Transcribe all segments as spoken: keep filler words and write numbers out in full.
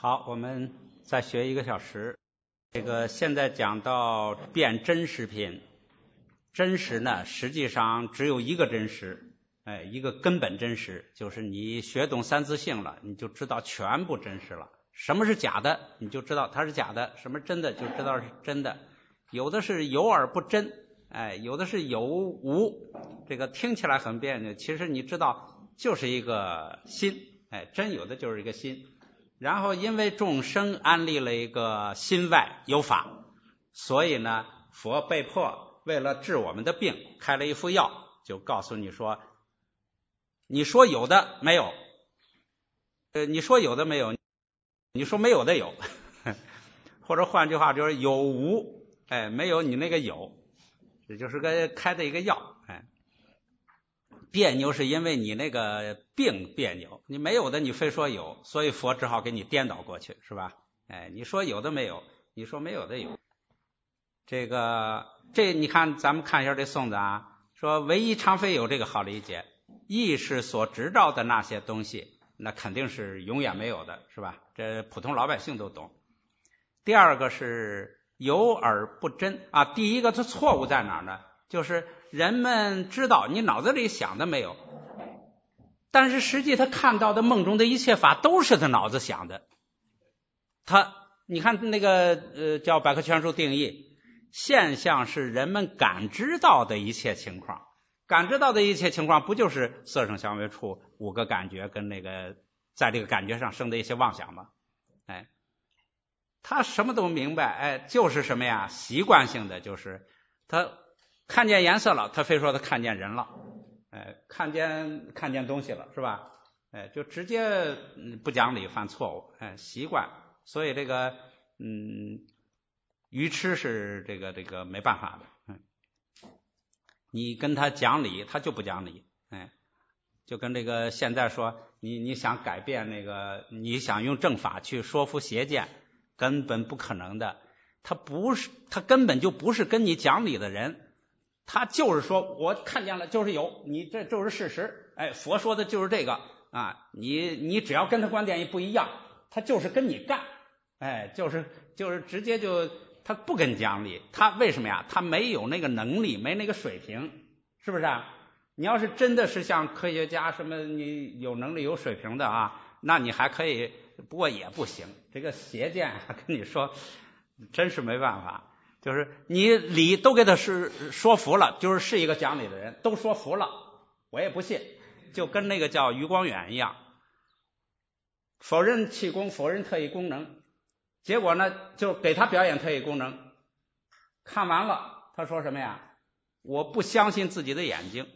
好，我们再学一个小时。这个现在讲到辨真实品，真实呢，实际上只有一个真实，哎，一个根本真实，就是你学懂三自性了，你就知道全部真实了。什么是假的，你就知道它是假的；什么真的，就知道是真的。有的是有而不真，哎，有的是有无，这个听起来很别扭，其实你知道就是一个心，哎，真有的就是一个心。然后因为众生安立了一个心外有法，所以呢，佛被迫为了治我们的病，开了一副药，就告诉你说，你说有的没有，呃，你说有的没有，你说没有的有，或者换句话就是有无，哎，没有你那个有，这就是个开的一个药，哎。别扭是因为你那个病别扭，你没有的你非说有，所以佛只好给你颠倒过去，是吧？哎，你说有的没有，你说没有的有。这个这你看，咱们看一下这颂子啊，说唯一常非有，这个好理解，意识所执照的那些东西，那肯定是永远没有的，是吧？这普通老百姓都懂。第二个是有而不真啊，第一个它错误在哪儿呢？就是人们知道你脑子里想的没有，但是实际他看到的梦中的一切法都是他脑子想的。他你看那个呃叫百科全书定义，现象是人们感知到的一切情况，感知到的一切情况不就是色声香味触五个感觉跟那个在这个感觉上生的一些妄想吗？哎，他什么都明白，哎，就是什么呀？习惯性的就是他看见颜色了，他非说他看见人了，哎，看见看见东西了，是吧？哎，就直接不讲理，犯错误，哎，习惯。所以这个嗯，愚痴是这个这个没办法的，嗯，你跟他讲理，他就不讲理，哎，就跟这个现在说，你你想改变那个，你想用正法去说服邪见，根本不可能的。他不是，他根本就不是跟你讲理的人。他就是说我看见了就是有，你这就是事实，哎，佛说的就是这个啊，你你只要跟他观点也不一样，他就是跟你干，哎，就是就是直接就他不跟你讲理，他为什么呀？他没有那个能力，没那个水平，是不是啊？你要是真的是像科学家什么，你有能力有水平的啊，那你还可以，不过也不行。这个邪见跟你说，真是没办法。就是你理都给他是说服了，就是是一个讲理的人，都说服了，我也不信。就跟那个叫余光远一样，否认气功，否认特异功能，结果呢就给他表演特异功能，看完了他说什么呀？我不相信自己的眼睛，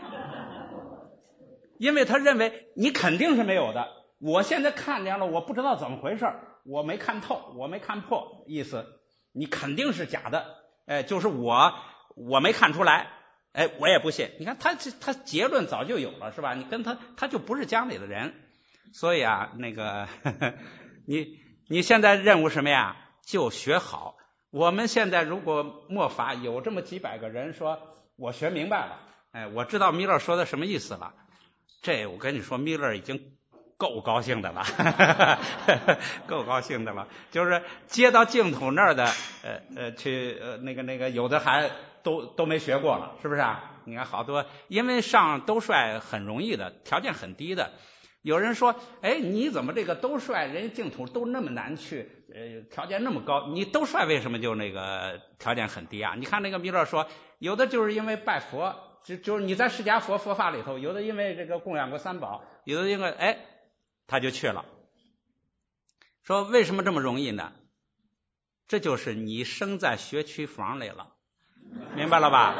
因为他认为你肯定是没有的，我现在看见了，我不知道怎么回事，我没看透，我没看破，意思你肯定是假的，哎，就是我我没看出来，哎，我也不信。你看他他结论早就有了，是吧？你跟他他就不是讲理的人，所以啊，那个呵呵你你现在任务什么呀？就学好。我们现在如果末法有这么几百个人说我学明白了，哎，我知道米勒说的什么意思了，这我跟你说，米勒已经够高兴的了，够高兴的了。就是接到净土那儿的，呃呃，去呃那个那个，有的还都都没学过了，是不是啊？你看好多，因为上兜率很容易的，条件很低的。有人说，哎，你怎么这个兜率人家净土都那么难去，呃，条件那么高，你兜率为什么就那个条件很低啊？你看那个弥勒说，有的就是因为拜佛，就就是你在释迦佛佛法里头，有的因为这个供养过三宝，有的因为哎。他就去了，说为什么这么容易呢？这就是你生在学区房里了，明白了吧？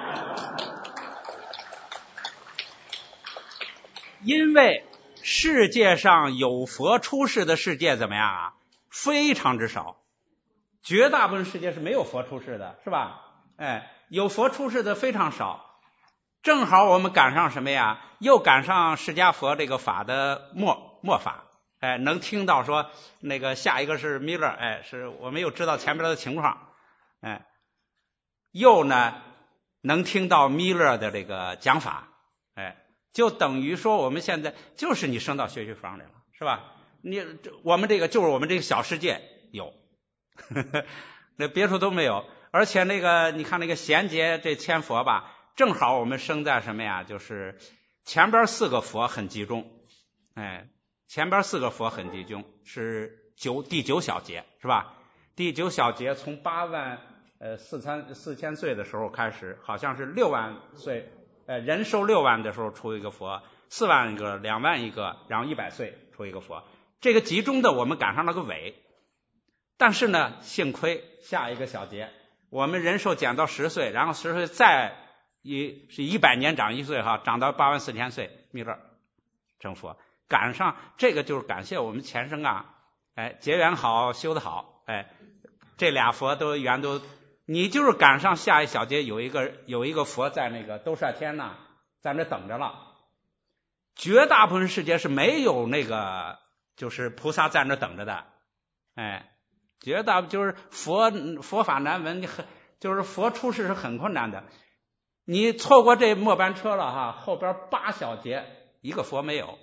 因为世界上有佛出世的世界怎么样啊？非常之少，绝大部分世界是没有佛出世的，是吧？哎，有佛出世的非常少。正好我们赶上什么呀？又赶上释迦佛这个法的末末法，哎，能听到说那个下一个是弥勒，哎，是我们又知道前面的情况，哎，又呢能听到弥勒的这个讲法，哎，就等于说我们现在就是你升到学区房里了，是吧？ 你我们这个就是我们这个小世界有，那别处都没有。而且那个你看那个贤劫这千佛吧，正好我们生在什么呀？就是前边四个佛很集中，哎，前边四个佛很集中，是九第九小节是吧？第九小节从八万呃四千四千岁的时候开始，好像是六万岁，呃人寿六万的时候出一个佛，四万一个，两万一个，然后一百岁出一个佛。这个集中的我们赶上了个尾，但是呢，幸亏下一个小节，我们人寿减到十岁，然后十岁再一是一百年长一岁哈，长到八万四千岁，弥勒成佛，赶上这个就是感谢我们前生啊，哎结缘好修得好，哎这俩佛都缘都，你就是赶上下一小节有一个有一个佛在那个兜率天呢，在那等着了。绝大部分世界是没有那个就是菩萨在那等着的，哎，绝大就是佛佛法难闻，很就是佛出世是很困难的。你错过这末班车了哈，后边八小节一个佛没有，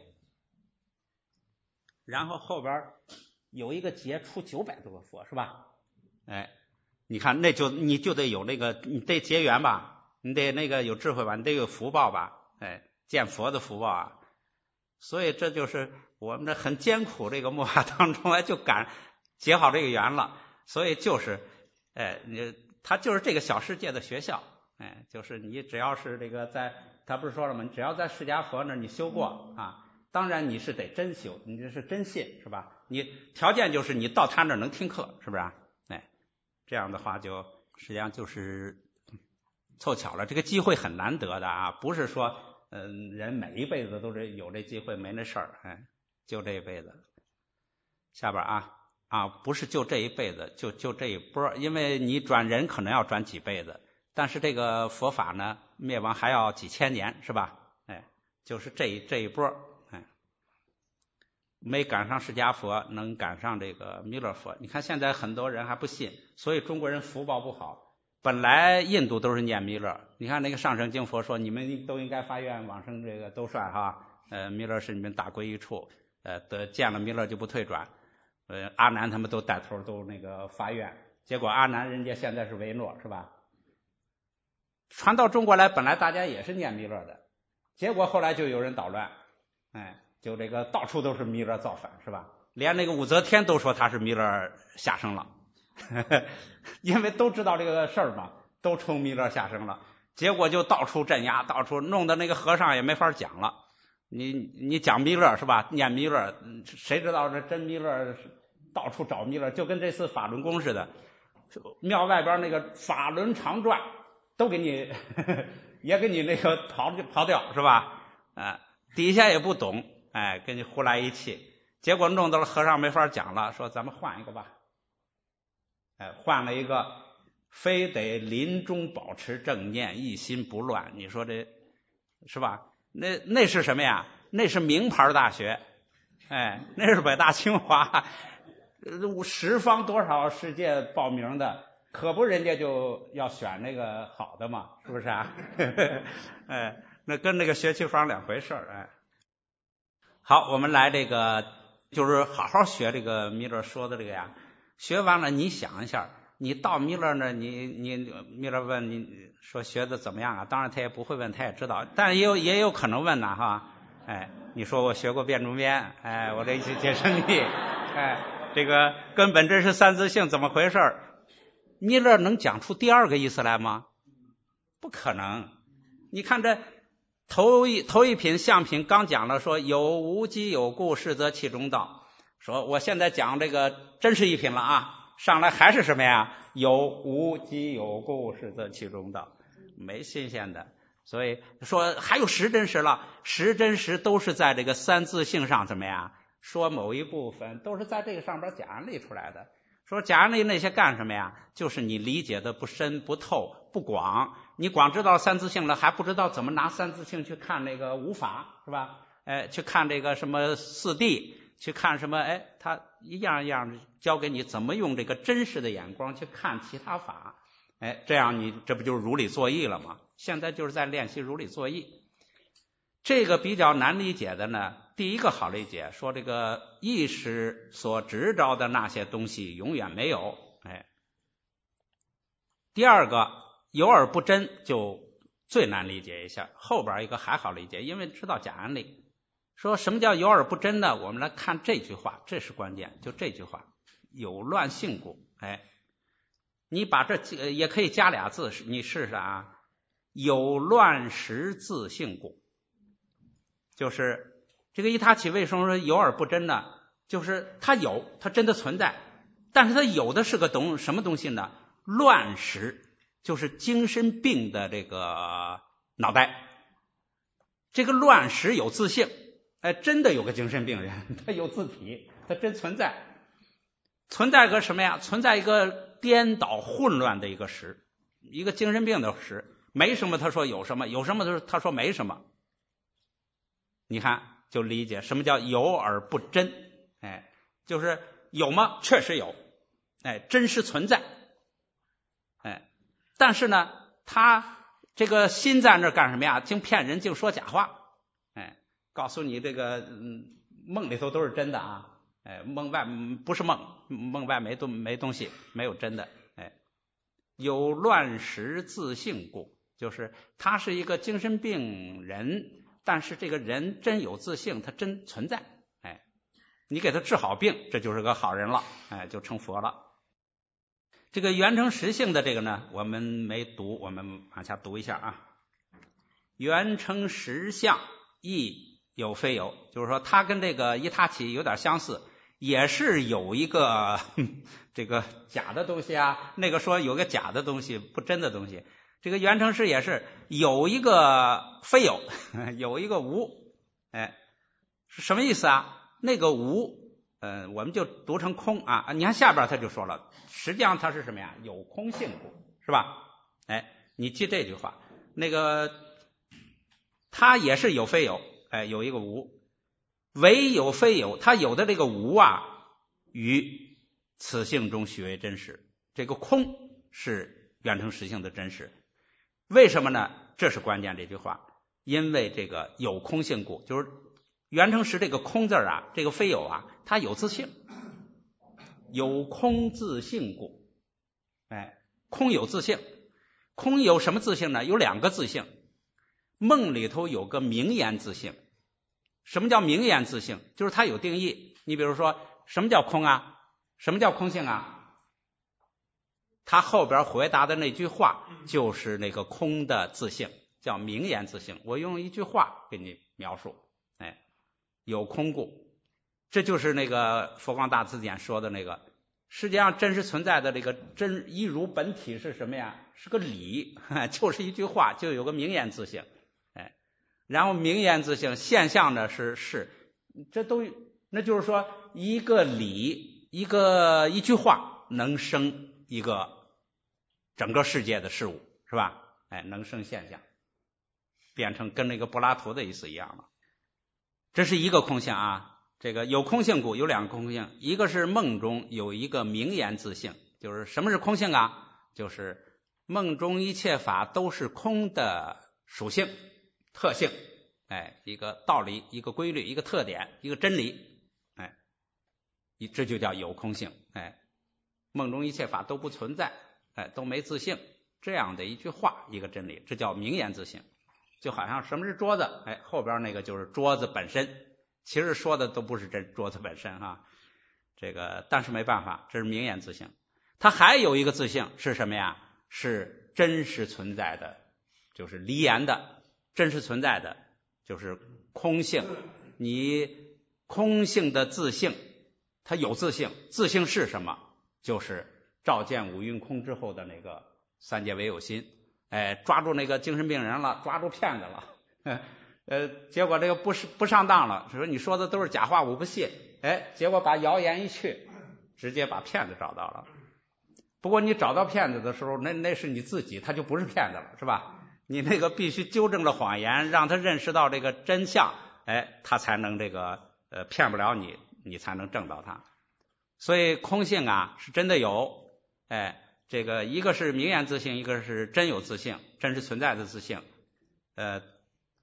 然后后边有一个节出九百多个佛是吧？哎，你看那就你就得有那个你得结缘吧，你得那个有智慧吧，你得有福报吧，哎，见佛的福报啊。所以这就是我们这很艰苦这个末法当中啊，就赶结好这个缘了。所以就是哎你他就是这个小世界的学校，哎就是你只要是这个在他不是说了吗？你只要在释迦佛那儿你修过啊，当然你是得真修，你这是真信是吧？你条件就是你到他那儿能听课，是不是啊？哎这样的话就实际上就是凑巧了，这个机会很难得的啊，不是说嗯，人每一辈子都是有这机会，没那事儿，哎，就这一辈子。下边啊啊，不是就这一辈子，就就这一波，因为你转人可能要转几辈子，但是这个佛法呢，灭亡还要几千年，是吧？哎，就是这一这一波，哎，没赶上释迦佛，能赶上这个弥勒佛。你看现在很多人还不信，所以中国人福报不好。本来印度都是念弥勒，你看那个上圣经佛说，你们都应该发愿往生这个兜率哈，呃，弥勒是你们大归一处，呃，得见了弥勒就不退转，呃，阿难他们都带头都那个发愿，结果阿难人家现在是维诺是吧？传到中国来，本来大家也是念弥勒的，结果后来就有人捣乱，哎，就这个到处都是弥勒造反是吧？连那个武则天都说他是弥勒下生了。因为都知道这个事儿嘛，都冲弥勒下生了，结果就到处镇压，到处弄得那个和尚也没法讲了。你你讲弥勒是吧？念弥勒，谁知道这真弥勒？到处找弥勒，就跟这次法轮功似的，庙外边那个法轮常转，都给你呵呵也给你那个刨刨掉是吧？啊，底下也不懂，哎，给你胡来一气，结果弄到了和尚没法讲了，说咱们换一个吧。哎，换了一个，非得临终保持正念，一心不乱。你说这是吧？那那是什么呀？那是名牌大学，哎，那是北大清华，十方多少世界报名的，可不人家就要选那个好的嘛，是不是啊？哎，那跟那个学区房两回事儿。哎，好，我们来这个，就是好好学这个弥勒说的这个呀。学完了，你想一下，你到弥勒那儿，你你弥勒问你说学的怎么样啊？当然他也不会问，他也知道，但也有也有可能问呐，哈，哎，你说我学过辩中边，哎，我这些解生力，哎，这个根本真是三自性怎么回事？弥勒能讲出第二个意思来吗？不可能。你看这头一头一品相品刚讲了，说有无机有故，是则其中道。说我现在讲这个真实一品了啊，上来还是什么呀？有无即有故，是则其中道，没新鲜的。所以说还有实真实了，实真实都是在这个三自性上怎么样说某一部分，都是在这个上边假案例出来的。说假案例那些干什么呀？就是你理解的不深不透不广，你光知道三自性了，还不知道怎么拿三自性去看那个无法是吧？哎，去看这个什么四谛，去看什么，哎，他一样一样教给你怎么用这个真实的眼光去看其他法，哎，这样你这不就是如理作意了吗？现在就是在练习如理作意。 这个比较难理解的呢，第一个好理解，说这个意识所执着的那些东西永远没有，哎。第二个有而不真就最难理解一下，后边一个还好理解，因为知道假案例。说什么叫有而不真呢？我们来看这句话，这是关键，就这句话，有乱性故。哎，你把这也可以加俩字，你试试啊，有乱实自性故。就是这个一他起为什么说有而不真呢？就是它有，它真的存在，但是它有的是个东什么东西呢？乱实，就是精神病的这个脑袋。这个乱实有自性，哎，真的有个精神病人，他有自体，他真存在。存在个什么呀？存在一个颠倒混乱的一个实，一个精神病的实。没什么他说有什么，有什么他说没什么。你看就理解什么叫有而不真。哎，就是有吗？确实有，哎，真实存在。哎，但是呢，他这个心在那干什么呀？净骗人，净说假话。哎，告诉你这个嗯，梦里头都是真的啊。哎，梦外不是梦，梦外没东没东西，没有真的。哎，有乱实自性故，就是他是一个精神病人，但是这个人真有自性，他真存在。哎，你给他治好病，这就是个好人了，哎，就成佛了。这个缘成实性的这个呢，我们没读，我们往下读一下啊。缘成实相亦有非有，就是说它跟这个一他起有点相似，也是有一个这个假的东西啊，那个说有个假的东西，不真的东西。这个缘成实也是有一个非有，有一个无。哎，是什么意思啊？那个无呃，我们就读成空啊。你看下边他就说了，实际上它是什么呀？有空性故，是吧？哎，你记这句话，那个它也是有非有，哎，有一个无，唯有非有，它有的这个无啊，于此性中许为真实。这个空是缘成实性的真实，为什么呢？这是关键这句话，因为这个有空性故，就是缘成实这个空字啊，这个非有啊，它有自性，有空自性故。哎，空有自性，空有什么自性呢？有两个自性。梦里头有个名言自性。什么叫名言自性？就是它有定义。你比如说，什么叫空啊？什么叫空性啊？他后边回答的那句话就是那个空的自性，叫名言自性。我用一句话给你描述，哎，有空故，这就是那个佛光大辞典说的那个，世界上真实存在的这个真一如本体是什么呀？是个理，就是一句话，就有个名言自性。哎，然后名言自性现象呢是是，这都那就是说一个理，一个一句话能生一个整个世界的事物，是吧？哎，能生现象，变成跟那个柏拉图的意思一样了。这是一个空性啊。这个有空性故，有两个空性，一个是梦中有一个名言自性，就是什么是空性啊？就是梦中一切法都是空的属性、特性，哎，一个道理、一个规律、一个特点、一个真理，哎，这就叫有空性。哎，梦中一切法都不存在，哎，都没自性，这样的一句话，一个真理，这叫名言自性。就好像什么是桌子，哎，后边那个就是桌子本身。其实说的都不是真桌子本身哈，这个但是没办法，这是名言自性。它还有一个自性是什么呀？是真实存在的，就是离言的，真实存在的就是空性。你空性的自性，它有自性，自性是什么？就是照见五蕴空之后的那个三界唯有心。哎，抓住那个精神病人了，抓住骗子了。呃，结果这个不是不上当了，说你说的都是假话，我不信。哎，结果把谣言一去，直接把骗子找到了。不过你找到骗子的时候，那那是你自己，他就不是骗子了，是吧？你那个必须纠正了谎言，让他认识到这个真相，哎，他才能这个呃骗不了你，你才能证到他。所以空性啊是真的有，哎，这个一个是名言自性，一个是真有自性，真实存在的自性，呃。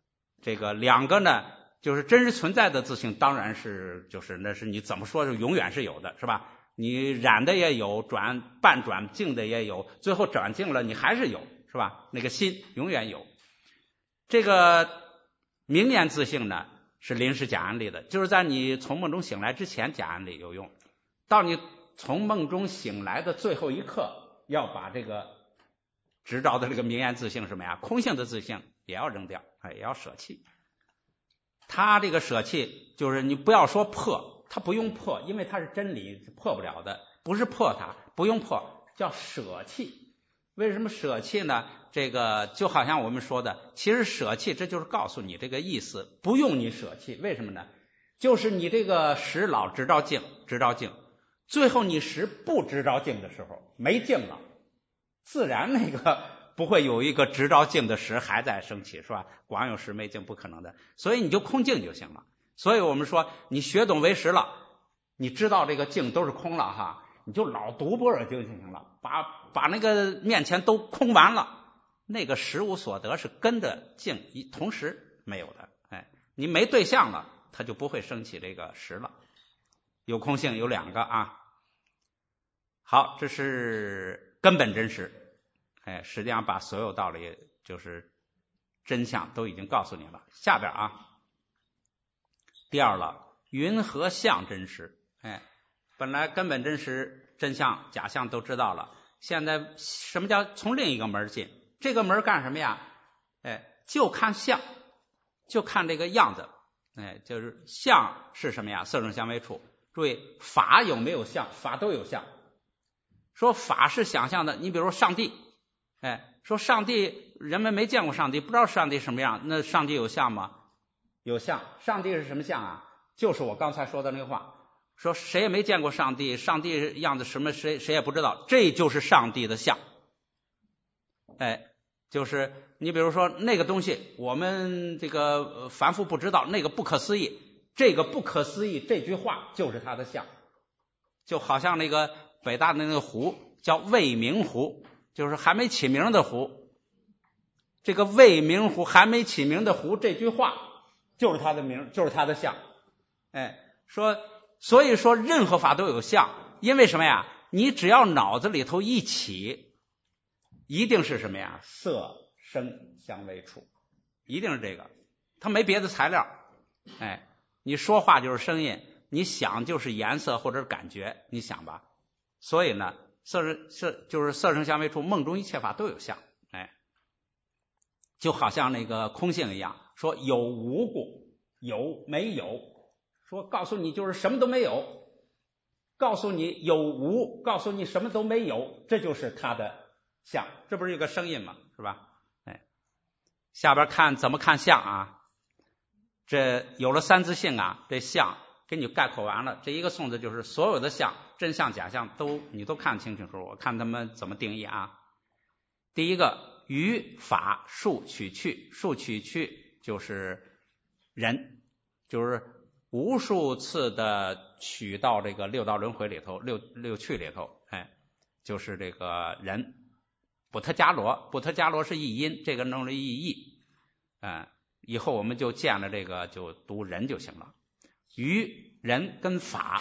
这个两个呢，就是真实存在的自性，当然是就是那是你怎么说是永远是有的，是吧？你染的也有，转半转净的也有，最后转净了你还是有，是吧？那个心永远有。这个明念自性呢是临时假案例的，就是在你从梦中醒来之前假案例有用，到你从梦中醒来的最后一刻，要把这个执着的这个明念自性什么呀，空性的自性也要扔掉，哎，也要舍弃。他这个舍弃就是你不要说破，他不用破，因为它是真理，破不了的，不是破它，不用破，叫舍弃。为什么舍弃呢？这个就好像我们说的，其实舍弃这就是告诉你这个意思，不用你舍弃。为什么呢？就是你这个识老执着净，执着净，最后你识不执着净的时候，没净了，自然那个不会有一个执着净的识还在升起，是吧？光有识没净不可能的，所以你就空净就行了。所以我们说你学懂为识了，你知道这个净都是空了哈，你就老读般若经就行了，把把那个面前都空完了，那个识无所得是跟着净一同时没有的。哎，你没对象了，它就不会升起这个识了。有空性有两个啊。好，这是根本真实。哎，实际上把所有道理就是真相都已经告诉你了。下边啊，第二了，云和相真实。哎，本来根本真实、真相、假象都知道了，现在什么叫从另一个门进？这个门干什么呀？哎，就看相，就看这个样子。哎，就是相是什么呀？色声香味触。注意，法有没有相？法都有相。说法是想象的，你比如说上帝。哎，说上帝，人们没见过上帝，不知道上帝什么样，那上帝有相吗？有相。上帝是什么相啊？就是我刚才说的那话，说谁也没见过上帝，上帝样子什么谁谁也不知道，这就是上帝的相。哎，就是你比如说那个东西，我们这个凡夫不知道，那个不可思议，这个不可思议这句话就是他的相。就好像那个北大的那个湖叫未名湖，就是还没起名的湖，这个未名湖还没起名的湖这句话就是它的名，就是它的相。哎，说所以说任何法都有相，因为什么呀？你只要脑子里头一起，一定是什么呀？色声香味触，一定是这个，它没别的材料。哎，你说话就是声音，你想就是颜色或者感觉，你想吧。所以呢，色色就是色声香味触，梦中一切法都有相。哎，就好像那个空性一样，说有无故，有没有，说告诉你就是什么都没有，告诉你有无，告诉你什么都没有，这就是它的相。这不是一个声音吗？是吧？哎，下边看怎么看相啊？这有了三自性啊，这相给你概括完了。这一个颂字就是所有的相，真相假象都你都看清清楚楚。我看他们怎么定义啊。第一个，于法数取去，数取去就是人，就是无数次的取到这个六道轮回里头，六六趣里头，哎，就是这个人。补特伽罗，补特伽罗是译音，这个弄了译义，嗯，以后我们就见了这个就读人就行了。于人跟法，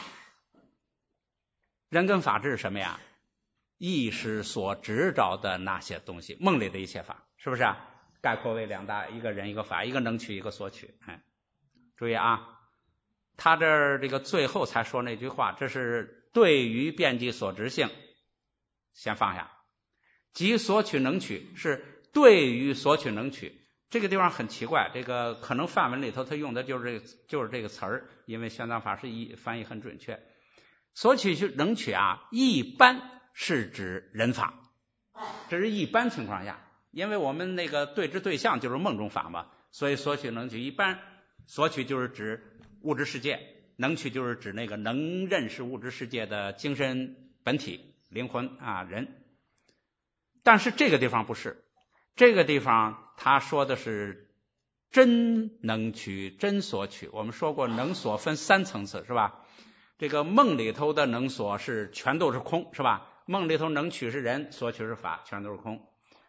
人跟法这是什么呀？意识所执着的那些东西，梦里的一切法，是不是啊？概括为两大，一个人一个法，一个能取一个所取。哎，注意啊，他这儿这个最后才说那句话，这是对于遍计所执性，先放下。即所取能取是对于所取能取，这个地方很奇怪，这个可能范文里头他用的就是这个就是这个词儿，因为玄奘法师译翻译很准确。所取能取啊，一般是指人法，这是一般情况下，因为我们那个对治对象就是梦中法嘛，所以所取能取一般所取就是指物质世界，能取就是指那个能认识物质世界的精神本体灵魂啊人。但是这个地方不是，这个地方他说的是真能取真所取。我们说过能所分三层次是吧？这个梦里头的能所是全都是空是吧？梦里头能取是人，所取是法，全都是空。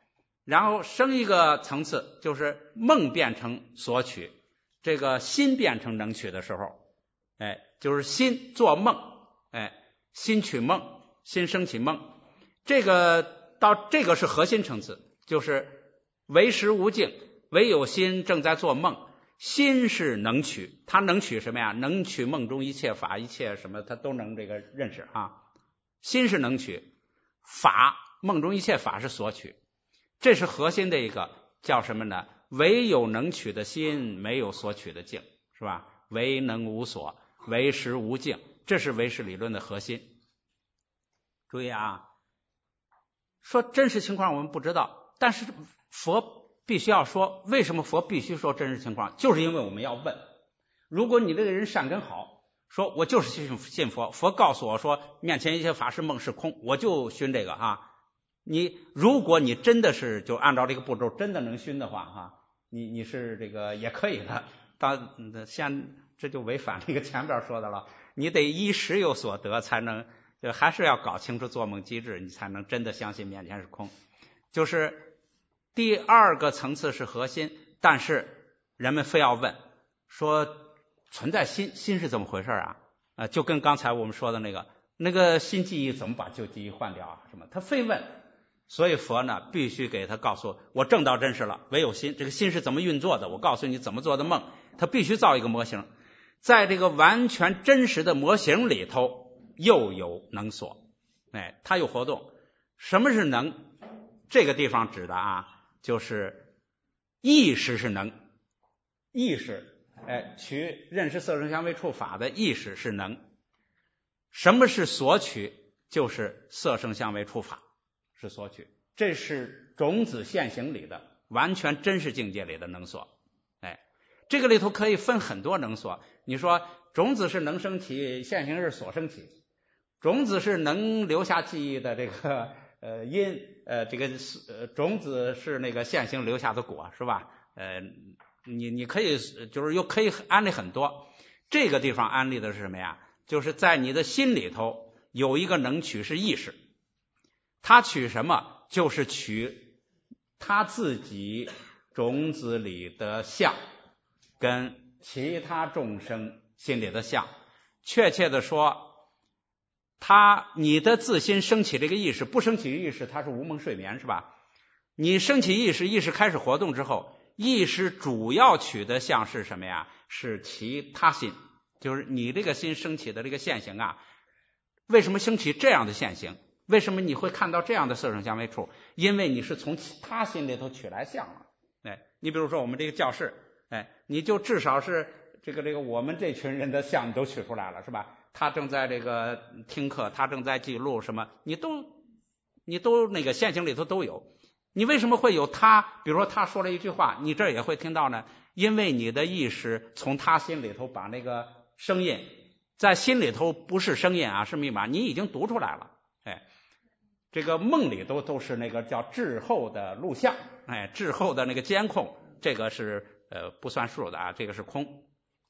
然后升一个层次，就是梦变成所取，这个心变成能取的时候，哎，就是心做梦，哎，心取梦，心升起梦，这个到这个是核心层次，就是唯识无境，唯有心正在做梦，心是能取，它能取什么呀？能取梦中一切法，一切什么它都能这个认识啊。心是能取，法梦中一切法是所取，这是核心的一个叫什么呢？唯有能取的心，没有所取的境，是吧？唯能无所，唯识无境，这是唯识理论的核心。注意啊，说真实情况我们不知道，但是佛必须要说，为什么佛必须说真实情况？就是因为我们要问，如果你这个人善根好，说我就是信信佛，佛告诉我说面前一切法是梦是空，我就熏这个啊。你如果你真的是就按照这个步骤真的能熏的话哈，你你是这个也可以的。当像这就违反这个前边说的了，你得依实有所得才能，就还是要搞清楚做梦机制，你才能真的相信面前是空。就是第二个层次是核心，但是人们非要问说存在心，心是怎么回事啊？呃，就跟刚才我们说的那个那个新记忆怎么把旧记忆换掉啊？什么？他非问，所以佛呢必须给他告诉我证到真实了，唯有心，这个心是怎么运作的？我告诉你怎么做的梦，他必须造一个模型，在这个完全真实的模型里头又有能所，哎，它有活动。什么是能？这个地方指的啊，就是意识是能，意识。哎，取认识色声香味触法的意识是能。什么是所取？就是色声香味触法是所取，这是种子现行里的完全真实境界里的能所。哎，这个里头可以分很多能所。你说种子是能生起，现行是所生起。种子是能留下记忆的这个呃因，呃这个呃种子是那个现行留下的果，是吧？呃。你你可以就是又可以安利很多，这个地方安利的是什么呀？就是在你的心里头有一个能取是意识，他取什么？就是取他自己种子里的相跟其他众生心里的相。确切的说，他你的自心升起这个意识，不升起意识它是无梦睡眠，是吧？你升起意识，意识开始活动之后，意识主要取的相是什么呀？是其他心，就是你这个心升起的这个现行啊。为什么升起这样的现行？为什么你会看到这样的色声香味触？因为你是从其他心里头取来相了。哎，你比如说我们这个教室，哎，你就至少是这个这个我们这群人的相你都取出来了，是吧？他正在这个听课，他正在记录什么，你都你都那个现行里头都有。你为什么会有他？比如说他说了一句话，你这也会听到呢？因为你的意识从他心里头把那个声音，在心里头不是声音啊，是密码，你已经读出来了。哎，这个梦里都都是那个叫滞后的录像，哎，滞后的那个监控，这个是呃不算数的啊，这个是空。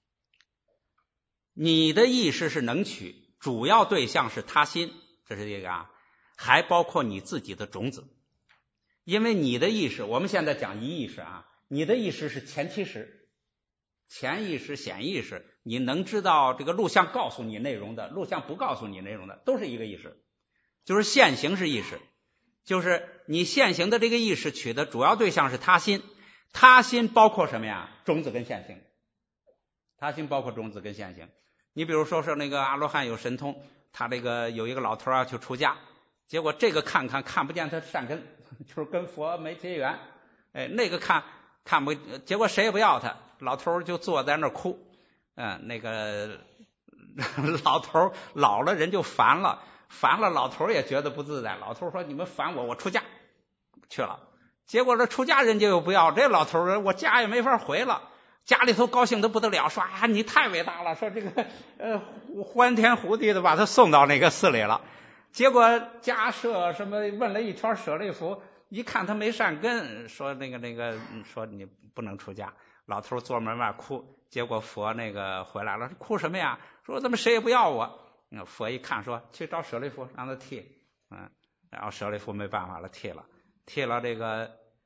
你的意识是能取，主要对象是他心，这是这个啊，还包括你自己的种子。因为你的意识，我们现在讲一意识啊，你的意识是前七识，前意识、显意识，你能知道这个录像告诉你内容的，录像不告诉你内容的，都是一个意识。就是现行是意识，就是你现行的这个意识取的主要对象是他心，他心包括什么呀？种子跟现行，他心包括种子跟现行。你比如说是那个阿罗汉有神通，他这个有一个老头要去出家，结果这个看看看不见他善根，就是跟佛没结缘。哎，那个看看不，结果谁也不要他，老头就坐在那儿哭。嗯，那个老头老了人就烦了，烦了老头也觉得不自在。老头说：“你们烦我，我出家去了。”结果这出家人家又不要，这老头我家也没法回了。家里头高兴得不得了，说啊你太伟大了，说这个呃欢天呼地的把他送到那个寺里了。结果家舍什么问了一圈舍利弗，一看他没善根，说那个那个说你不能出家。老头坐门外哭，结果佛那个回来了，哭什么呀？说怎么谁也不要我。佛一看说去找舍利弗让他替，嗯，然后舍利弗没办法了，替了替了这个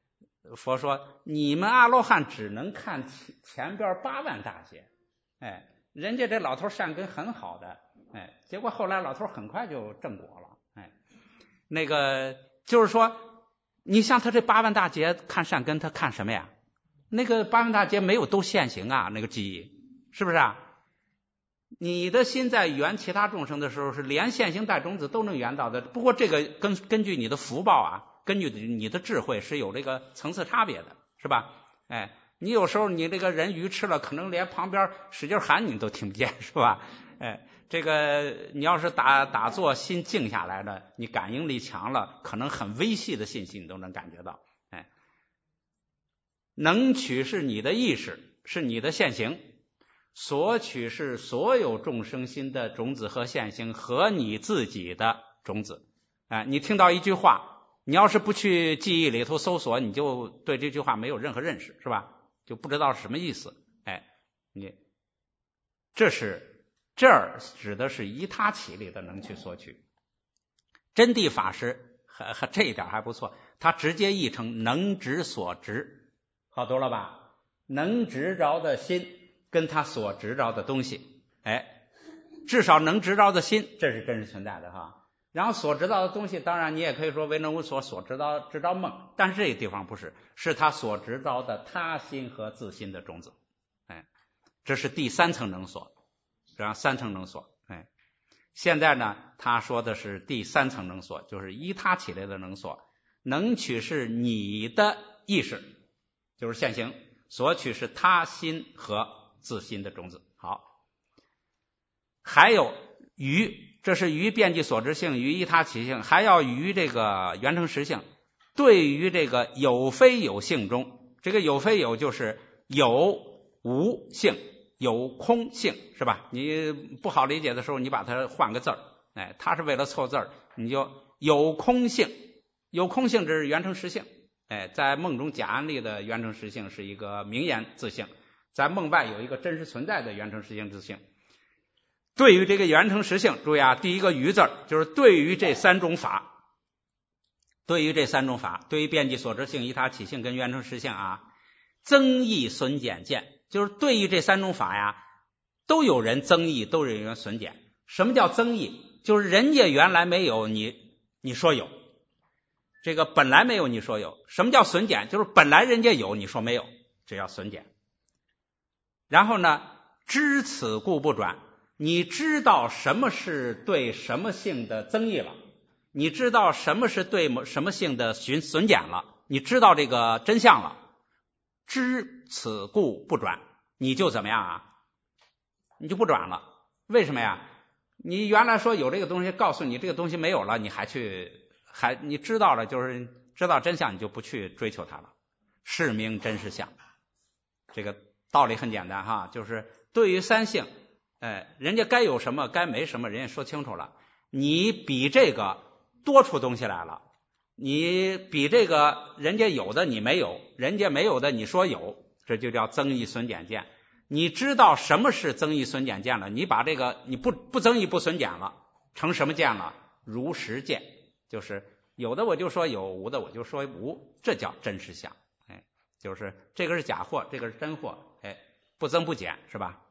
佛说你们阿罗汉只能看前边八万大劫，哎，人家这老头善根很好的，哎，结果后来老头很快就正果了，哎，那个就是说，你像他这八万大劫看善根，他看什么呀？那个八万大劫没有都现行啊，那个记忆是不是啊？你的心在缘其他众生的时候，是连现行带种子都能缘到的。不过这个根根据你的福报啊，根据你的智慧是有这个层次差别的，是吧？哎，你有时候你这个人愚痴了，可能连旁边使劲喊你都听不见，是吧？哎，这个你要是打打坐心静下来了，你感应力强了，可能很微细的信息你都能感觉到。哎，能取是你的意识，是你的现行。所取是所有众生心的种子和现行和你自己的种子。哎，你听到一句话，你要是不去记忆里头搜索，你就对这句话没有任何认识，是吧？就不知道是什么意思。哎，你这是这儿指的是依他起里的能去索取。真谛法师还还这一点还不错，他直接译成能执所执，好多了吧？能执着的心跟他所执着的东西，哎，至少能执着的心，这是真实存在的哈。然后所知道的东西，当然你也可以说为能无所所知道知道梦，但是这个地方不是，是他所知道的他心和自心的种子，哎，这是第三层能所，然后三层能所，哎，现在呢，他说的是第三层能所，就是依他起来的能所，能取是你的意识，就是现行，所取是他心和自心的种子。好，还有于，这是于遍计所知性，于依他起性，还要于这个缘成实性。对于这个有非有性中，这个有非有就是有无性，有空性，是吧？你不好理解的时候，你把它换个字儿，哎，它是为了凑字儿，你就有空性，有空性这是缘成实性。哎，在梦中假安立的缘成实性是一个名言自性，在梦外有一个真实存在的缘成实性自性。对于这个缘成实性，注意啊，第一个于字就是对于这三种法，对于这三种法，对于遍计所知性、依他起性跟缘成实性啊，增益损减见，就是对于这三种法呀，都有人增益，都有人损减。什么叫增益？就是人家原来没有，你你说有。这个本来没有你说有。什么叫损减？就是本来人家有你说没有，这叫损减。然后呢，知此故不转，你知道什么是对什么性的增益了，你知道什么是对什么性的损减了，你知道这个真相了，知此故不转，你就怎么样啊？你就不转了。为什么呀？你原来说有这个东西，告诉你这个东西没有了，你还去还你知道了，就是知道真相，你就不去追求它了。是名真实相，这个道理很简单哈，就是对于三性，哎，人家该有什么该没什么，人家说清楚了。你比这个多出东西来了，你比这个人家有的你没有，人家没有的你说有，这就叫增益损减见。你知道什么是增益损减见了，你把这个你不不增益不损减了，成什么见了？如实见，就是有的我就说有，无的我就说无，这叫真实相。哎，就是这个是假货，这个是真货，哎，不增不减，是吧？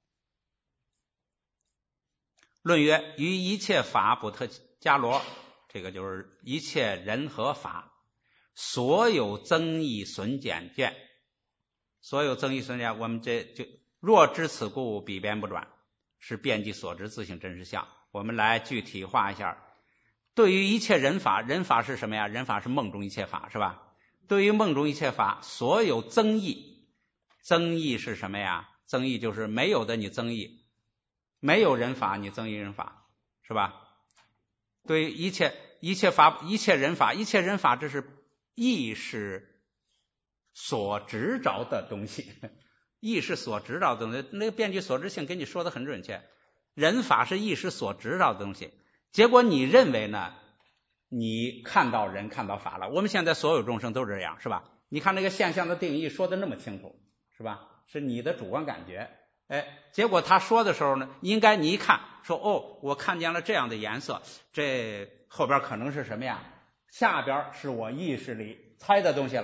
论曰：于一切法补特伽罗，这个就是一切人和法，所有增益损减见，所有增益损减，我们这就若知此故，彼边不转，是遍计所知自性真实相。我们来具体化一下。对于一切人法，人法是什么呀？人法是梦中一切法，是吧？对于梦中一切法，所有增益，增益是什么呀？增益就是没有的你增益，没有人法你增益人法，是吧？对于一切一切法，一切人法，一切人法，这是意识所执着的东西，意识所执着的东西，那个遍计所知性跟你说的很准确。人法是意识所执着的东西，结果你认为呢？你看到人看到法了。我们现在所有众生都是这样，是吧？你看那个现象的定义说的那么清楚，是吧？是你的主观感觉，哎，结果他说的时候呢，应该你一看说，哦，我看见了这样的颜色，这后边可能是什么呀？下边是我意识里猜的东西了，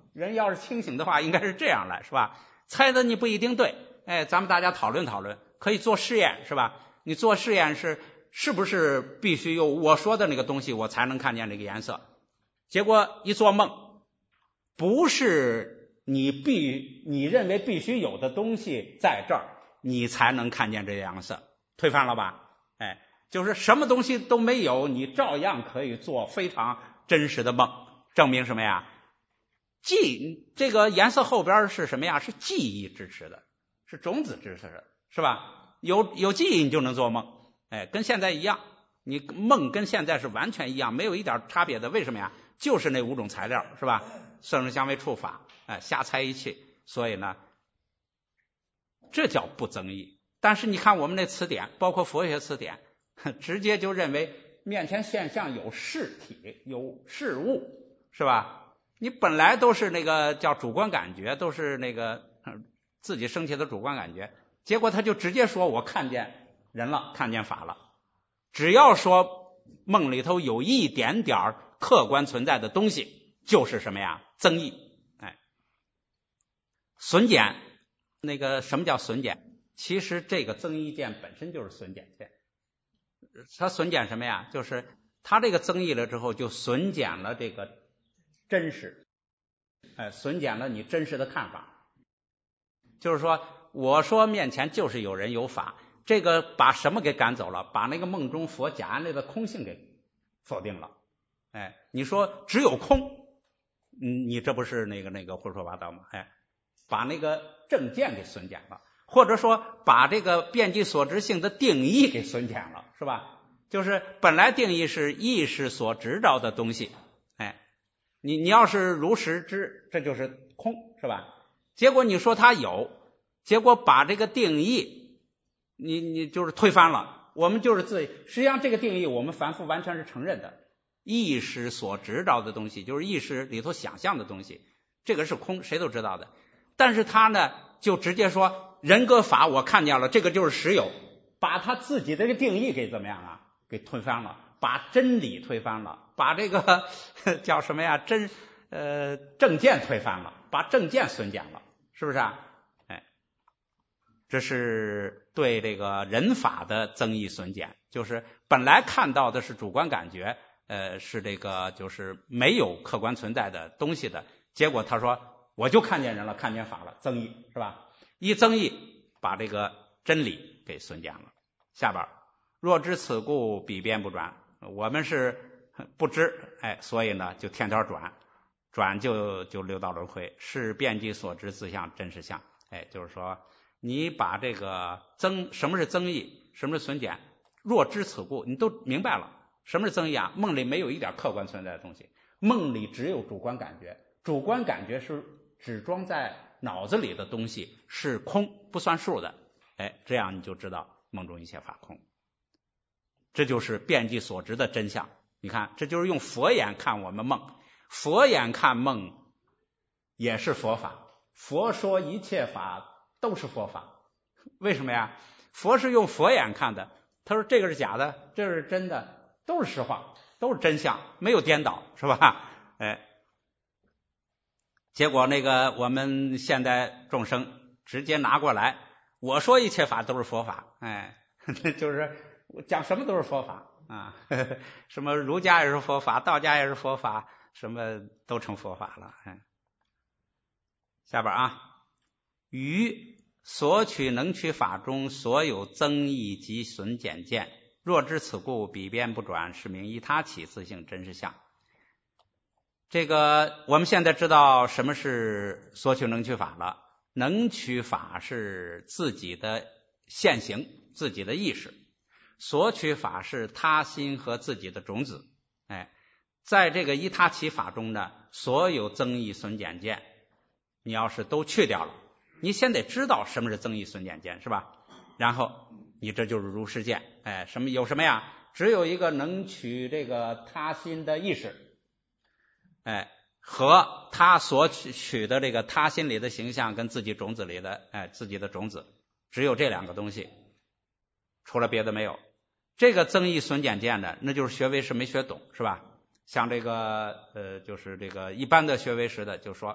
人要是清醒的话，应该是这样来，是吧？猜的你不一定对，哎，咱们大家讨论讨论，可以做试验，是吧？你做试验是是不是必须有我说的那个东西，我才能看见这个颜色？结果一做梦，不是你必你认为必须有的东西在这儿，你才能看见这个颜色，推翻了吧？哎，就是什么东西都没有，你照样可以做非常真实的梦，证明什么呀？记这个颜色后边是什么呀？是记忆支持的，是种子支持的，是吧？有有记忆你就能做梦，哎，跟现在一样，你梦跟现在是完全一样，没有一点差别的。为什么呀？就是那五种材料，是吧？色声香味触法，哎，瞎猜一气，所以呢，这叫不增益。但是你看我们那词典，包括佛学词典，直接就认为面前现象有事体，有事物，是吧？你本来都是那个叫主观感觉，都是那个自己升起的主观感觉，结果他就直接说我看见人了，看见法了。只要说梦里头有一点点客观存在的东西，就是什么呀？增益。哎，损减，那个什么叫损减？其实这个增益键本身就是损减键。它损减什么呀？就是它这个增益了之后，就损减了这个真实，哎，损减了你真实的看法。就是说，我说面前就是有人有法，这个把什么给赶走了？把那个梦中佛假案类的空性给否定了。哎，你说只有空，嗯，你这不是那个那个胡说八道吗？哎，把那个正见给损减了，或者说把这个遍计所知性的定义给损减了，是吧？就是本来定义是意识所知道的东西，哎，你你要是如实知，这就是空，是吧？结果你说它有，结果把这个定义，你你就是推翻了。我们就是自己，实际上这个定义我们凡夫完全是承认的。意识所知道的东西，就是意识里头想象的东西，这个是空，谁都知道的。但是他呢，就直接说人格法我看见了，这个就是实有，把他自己的这个定义给怎么样啊？给推翻了，把真理推翻了，把这个叫什么呀？真呃正见推翻了，把正见损减了，是不是啊？哎，这是对这个人法的增益损减，就是本来看到的是主观感觉，呃，是这个就是没有客观存在的东西的，结果他说我就看见人了，看见法了，增益，是吧？一增益，把这个真理给损减了。下边若知此故，彼边不转。我们是不知，哎，所以呢就天天转，转就就六道轮回，是遍计所知自相真实相。哎，就是说你把这个增，什么是增益，什么是损减，若知此故，你都明白了。什么是增益啊？梦里没有一点客观存在的东西，梦里只有主观感觉，主观感觉是只装在脑子里的东西，是空，不算数的。哎，这样你就知道梦中一切法空，这就是遍计所知的真相。你看，这就是用佛眼看我们梦，佛眼看梦也是佛法。佛说一切法都是佛法，为什么呀？佛是用佛眼看的，他说这个是假的，这是真的，都是实话，都是真相，没有颠倒，是吧？哎，结果那个我们现代众生直接拿过来，我说一切法都是佛法，哎，就是讲什么都是佛法啊，呵呵，什么儒家也是佛法，道家也是佛法，什么都成佛法了。哎，下边啊，于所取能取法中所有增益及损减见，若知此故，彼边不转，是名依他起自性真实相。这个我们现在知道什么是所取能取法了。能取法是自己的现行，自己的意识；所取法是他心和自己的种子。哎，在这个依他起法中呢，所有增益损减见，你要是都去掉了，你先得知道什么是增益损减见，是吧？然后你这就是如实见。哎，什么有什么呀？只有一个能取这个他心的意识，哎，和他所取取的这个他心里的形象跟自己种子里的哎自己的种子，只有这两个东西，除了别的没有。这个增益损减见的，那就是学唯识没学懂，是吧？像这个呃就是这个一般的学唯识的就说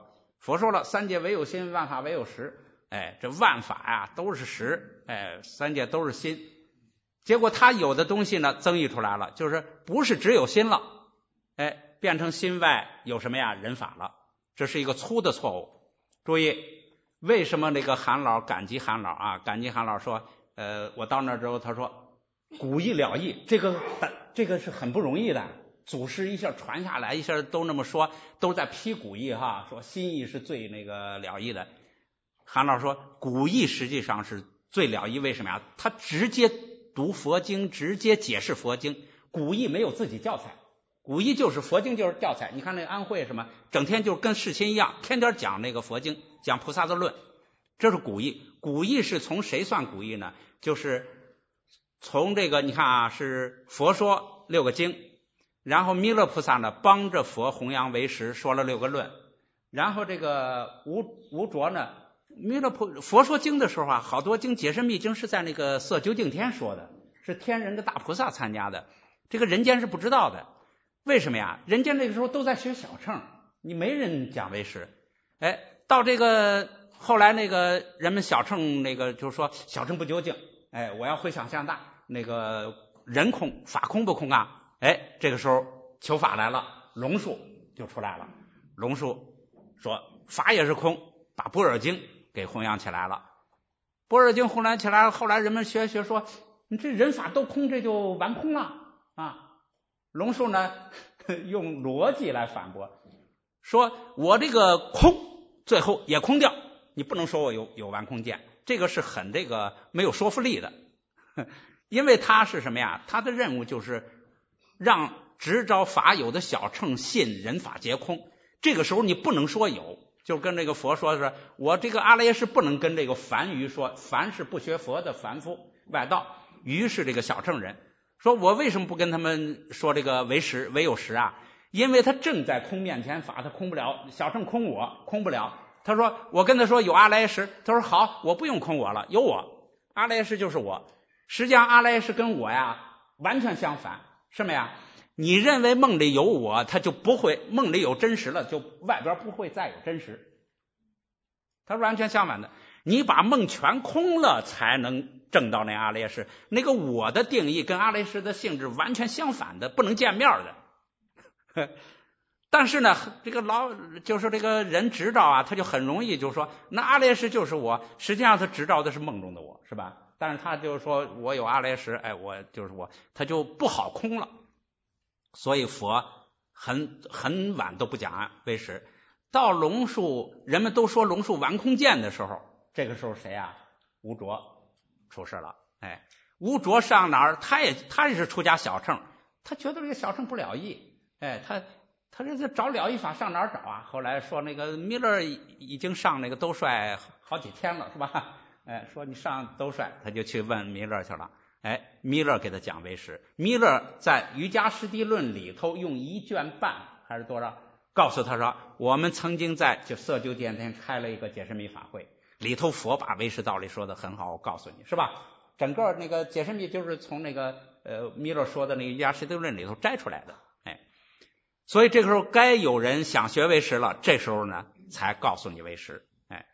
佛说了三界唯有心，万法唯有实，哎，这万法呀都是实，哎，三界都是心。结果他有的东西呢增益出来了，就是不是只有心了，哎，变成心外有什么呀人法了，这是一个粗的错误。注意，为什么那个韩老感激韩老啊？感激韩老说，呃，我到那之后，他说古义了义，这个这个是很不容易的，祖师一下传下来，一下都那么说，都在批古义哈，说心意是最那个了义的。韩老说，古义实际上是最了义，为什么呀？他直接读佛经，直接解释佛经，古义没有自己教材。古义就是佛经就是教材，你看那个安慧什么，整天就跟世亲一样，天天讲那个佛经，讲菩萨的论，这是古义。古义是从谁算古义呢？就是从这个你看啊，是佛说六个经，然后弥勒菩萨呢帮着佛弘扬为实，说了六个论，然后这个吴吴卓呢，弥勒菩佛说经的时候啊，好多经解深密经是在那个色究竟天说的，是天人的大菩萨参加的，这个人间是不知道的。为什么呀？人间那个时候都在学小乘，你没人讲为实。哎，到这个后来那个人们小乘那个就是说小乘不究竟，哎，我要回想向大，那个人空法空不空啊？哎，这个时候求法来了，龙树就出来了。龙树说法也是空，把般若经给弘扬起来了。般若经弘扬起来了，后来人们学学说，你这人法都空，这就完空了啊。龙树呢用逻辑来反驳，说我这个空最后也空掉，你不能说我有有完空见，这个是很这个没有说服力的。因为他是什么呀？他的任务就是让执着法有的小乘信人法皆空，这个时候你不能说有，就跟这个佛说是我这个阿赖耶识不能跟这个凡愚说，凡是不学佛的凡夫外道，愚是这个小乘人，说我为什么不跟他们说这个为实唯有实啊？因为他正在空面前法，他空不了，小乘空我空不了。他说我跟他说有阿赖耶识，他说好，我不用空我了，有我，阿赖耶识就是我。实际上阿赖耶识跟我呀完全相反，什么呀？你认为梦里有我，他就不会，梦里有真实了，就外边不会再有真实。他完全相反的，你把梦全空了才能证到那阿赖耶识，那个我的定义跟阿赖耶识的性质完全相反的，不能见面的。但是呢，这个老就是这个人执照啊，他就很容易就说那阿赖耶识就是我，实际上他执照的是梦中的我，是吧？但是他就说我有阿赖耶识，哎，我就是我，他就不好空了。所以佛很很晚都不讲为实，到龙树人们都说龙树完空见的时候，这个时候谁啊？吴卓出事了。哎，吴卓上哪儿？他也他也是出家小乘，他觉得这个小乘不了义，哎，他他这找了义法上哪儿找啊？后来说那个弥勒已经上那个兜率好几天了，是吧？哎，说你上兜率，他就去问弥勒去了。哎，弥勒给他讲为实。弥勒在瑜伽师地论里头用一卷半还是多少，告诉他说，我们曾经在就色究竟天开了一个解深密法会，里头佛把为实道理说的很好，我告诉你，是吧？整个那个解深密就是从那个呃弥勒说的那个瑜伽师地论里头摘出来的。哎，所以这个时候该有人想学为实了，这时候呢才告诉你为实。哎，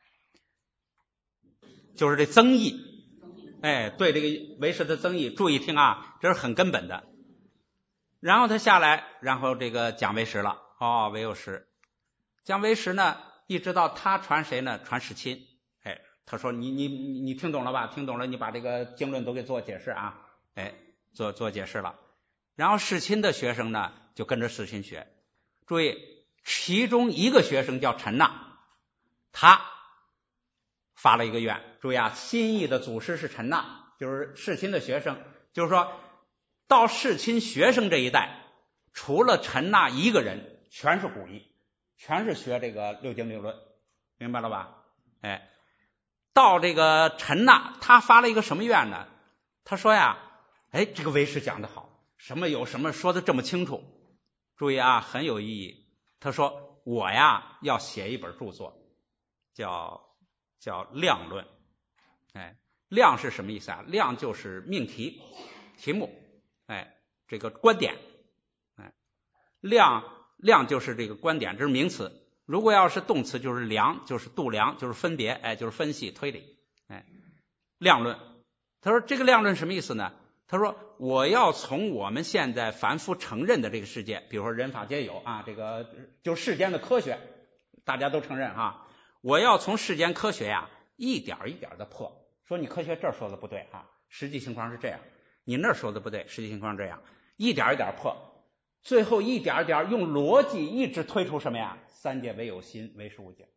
就是这增益。哎，对这个为实的增益，注意听啊，这是很根本的。然后他下来，然后这个讲为实了。哦，唯有实。讲为实呢，一直到他传谁呢？传世亲。哎，他说你你你听懂了吧？听懂了，你把这个经论都给做解释啊。哎，做做解释了。然后世亲的学生呢，就跟着世亲学。注意，其中一个学生叫陈那，他发了一个愿，注意啊，新义的祖师是陈那，就是世亲的学生，就是说到世亲学生这一代，除了陈那一个人，全是古义，全是学这个六经六论，明白了吧？哎，到这个陈那，他发了一个什么愿呢？他说呀，哎，这个为实讲得好，什么有什么说的这么清楚，注意啊，很有意义。他说我呀要写一本著作，叫叫量论。哎，量是什么意思啊？量就是命题题目，哎，这个观点。哎，量量就是这个观点，这是名词。 如果要是动词就是量，就是度量，就是分别，哎，就是分析推理，哎，量论。他说这个量论什么意思呢？他说我要从我们现在凡夫承认的这个世界，比如说人法皆有啊，这个就世间的科学大家都承认哈，我要从世间科学呀一点一点的破，说你科学这儿说的不对哈，实际情况是这样，你那儿说的不对，实际情况是这样，一点一点破，最后一点一点用逻辑一直推出什么呀？三界唯有心，唯识无解。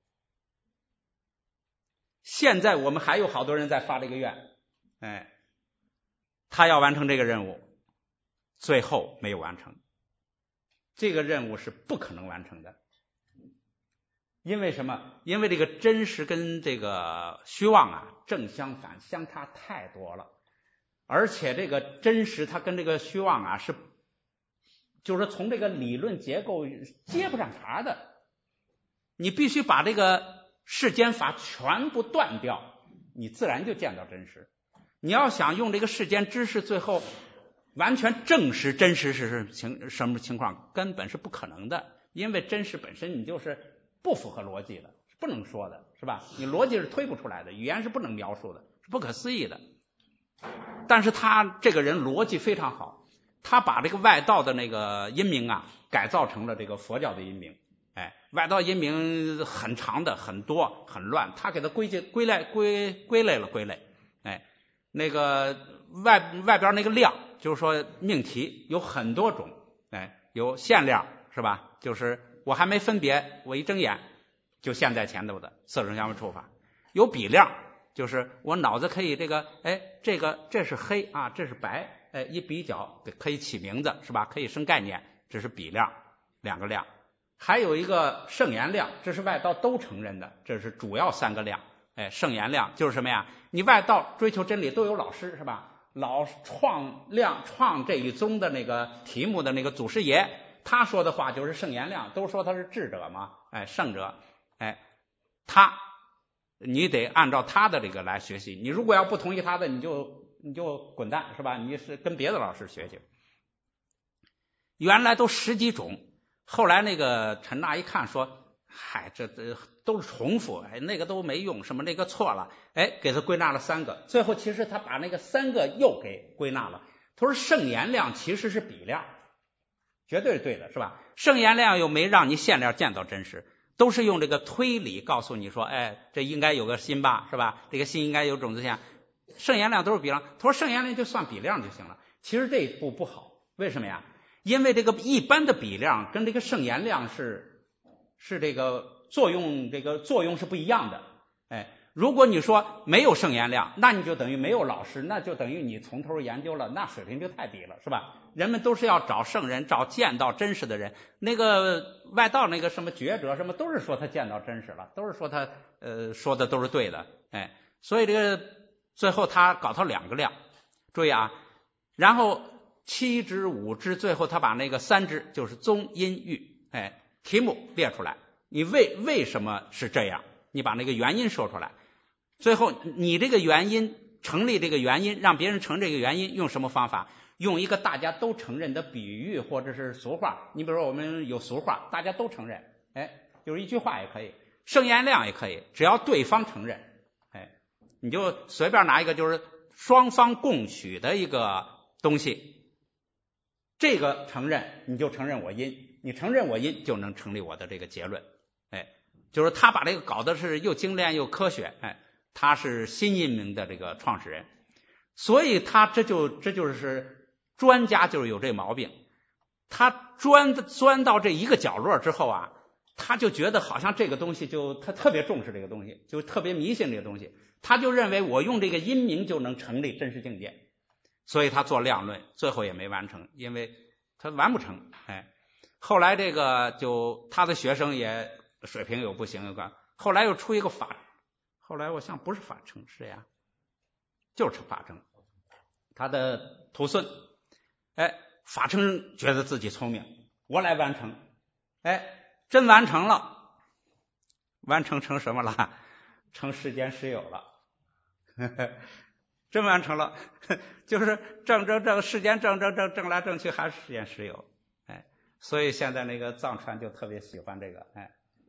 现在我们还有好多人在发这个愿，哎，他要完成这个任务，最后没有完成，这个任务是不可能完成的。因为什么？因为这个真实跟这个虚妄啊正相反，相差太多了。而且这个真实它跟这个虚妄啊是，就是从这个理论结构接不上茬的。你必须把这个世间法全部断掉，你自然就见到真实。你要想用这个世间知识最后完全证实真实是情什么情况，根本是不可能的。因为真实本身你就是不符合逻辑的，是不能说的，是吧？你逻辑是推不出来的，语言是不能描述的，是不可思议的。但是他这个人逻辑非常好，他把这个外道的那个音名啊改造成了这个佛教的音名。哎，外道音名很长的，很多很乱，他给它归结归类归归类了归类。哎，那个外外边那个量，就是说命题有很多种，哎，有限量是吧？就是我还没分别，我一睁眼就现在前头的色声香味触法。有比量，就是我脑子可以这个，哎，这个这是黑啊，这是白，哎，一比较可以起名字是吧？可以生概念，这是比量，两个量。还有一个圣言量，这是外道都承认的，这是主要三个量。哎，圣言量就是什么呀？你外道追求真理都有老师是吧？老创量创这一宗的那个题目的那个祖师爷，他说的话就是圣言量，都说他是智者嘛，哎，圣者，哎，他你得按照他的这个来学习。你如果要不同意他的，你就你就滚蛋是吧？你是跟别的老师学去。原来都十几种。后来那个陈大一看说，嗨，这这都是重复，哎，那个都没用，什么那个错了，哎，给他归纳了三个。最后其实他把那个三个又给归纳了。他说圣言量其实是比量，绝对是对的，是吧？圣言量又没让你现量见到真实，都是用这个推理告诉你说，哎，这应该有个心吧，是吧？这个心应该有种子相。圣言量都是比量。他说圣言量就算比量就行了。其实这一步不好，为什么呀？因为这个一般的比量跟这个圣言量是是这个作用，这个作用是不一样的。哎，如果你说没有圣言量，那你就等于没有老师，那就等于你从头研究了，那水平就太低了，是吧？人们都是要找圣人，找见到真实的人。那个外道那个什么觉者什么，都是说他见到真实了，都是说他呃说的都是对的。哎，所以这个最后他搞到两个量，注意啊，然后七支五支，最后他把那个三支就是宗因喻，哎，题目列出来，你为为什么是这样，你把那个原因说出来，最后你这个原因成立这个原因，让别人承认这个原因，用什么方法？用一个大家都承认的比喻或者是俗话。你比如说我们有俗话大家都承认，哎，就是一句话也可以，圣言量也可以，只要对方承认，哎，你就随便拿一个就是双方共许的一个东西，这个承认你就承认我因，你承认我因就能成立我的这个结论。哎，就是他把这个搞的是又精炼又科学，哎，他是新因明的这个创始人，所以他这就这就是专家就是有这毛病，他钻钻到这一个角落之后啊，他就觉得好像这个东西就他特别重视这个东西，就特别迷信这个东西，他就认为我用这个因明就能成立真实境界，所以他做量论，最后也没完成，因为他完不成。哎，后来这个就他的学生也水平有不行，有个后来又出一个法，后来我想不是法成是呀，就是法成，他的徒孙，哎，法成觉得自己聪明，我来完成，哎，真完成了，完成成什么了？成世间实有了，呵呵，真完成了，就是正正正世间正正正正来正去还是世间实有，哎，所以现在那个藏传就特别喜欢这个，哎，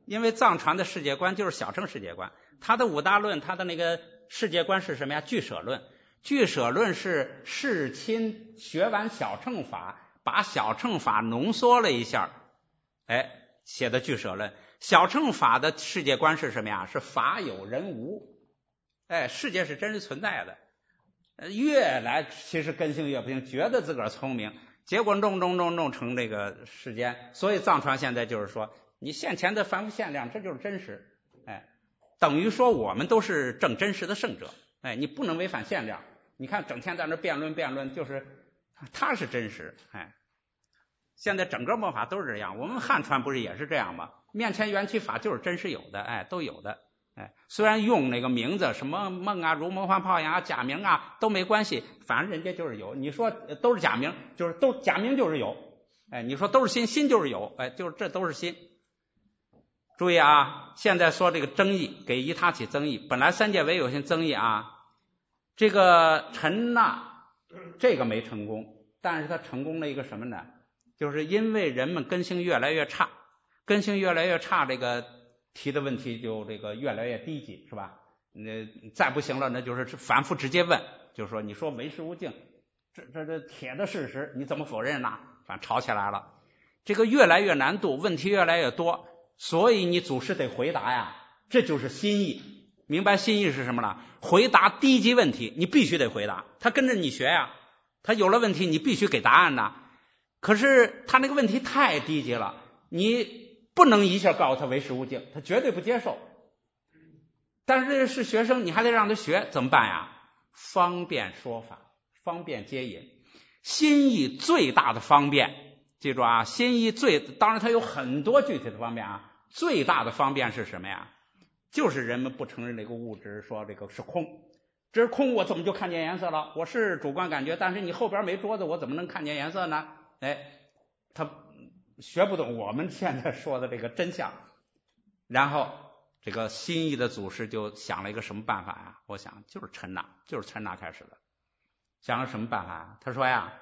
因为藏传的世界观就是小乘世界观，他的五大论，他的那个世界观是什么呀？俱舍论。俱舍论是世亲学完小乘法，把小乘法浓缩了一下，哎，写的俱舍论。小乘法的世界观是什么呀？是法有人无，哎，世界是真实存在的。越来其实根性越不行，觉得自个儿聪明，结果弄弄弄弄成这个世间。所以藏传现在就是说，你现前的凡夫现量，这就是真实，哎，等于说我们都是正真实的圣者，哎，你不能违反现量。你看整天在那辩论辩论，就是他是真实，哎，现在整个末法都是这样。我们汉传不是也是这样吗？面前缘起法就是真实有的，哎，都有的，哎，虽然用那个名字什么梦啊、如梦幻泡影啊、假名啊都没关系，反正人家就是有。你说都是假名，就是都假名就是有，哎，你说都是心，心就是有，哎，就是这都是心。注意啊，现在说这个争议，给依他起争议，本来三界唯有性争议啊。这个陈那这个没成功，但是他成功了一个什么呢？就是因为人们根性越来越差，根性越来越差，这个提的问题就这个越来越低级，是吧？那再不行了，那就是反复直接问，就是说你说唯识无境，这这这铁的事实，你怎么否认呢？反正吵起来了，这个越来越难度，问题越来越多，所以你祖师得回答呀，这就是心意。明白心意是什么了？回答低级问题，你必须得回答。他跟着你学呀，他有了问题，你必须给答案呐。可是他那个问题太低级了，你不能一下告诉他唯识无境，他绝对不接受。但是是学生，你还得让他学，怎么办呀？方便说法，方便接引。心意最大的方便，记住啊，心意最，当然它有很多具体的方便啊，最大的方便是什么呀？就是人们不承认这个物质，说这个是空，这是空，我怎么就看见颜色了？我是主观感觉，但是你后边没桌子，我怎么能看见颜色呢？哎，他学不懂我们现在说的这个真相。然后这个心意的祖师就想了一个什么办法呀？我想就是陈那，就是陈那开始的。想了什么办法呀？他说呀，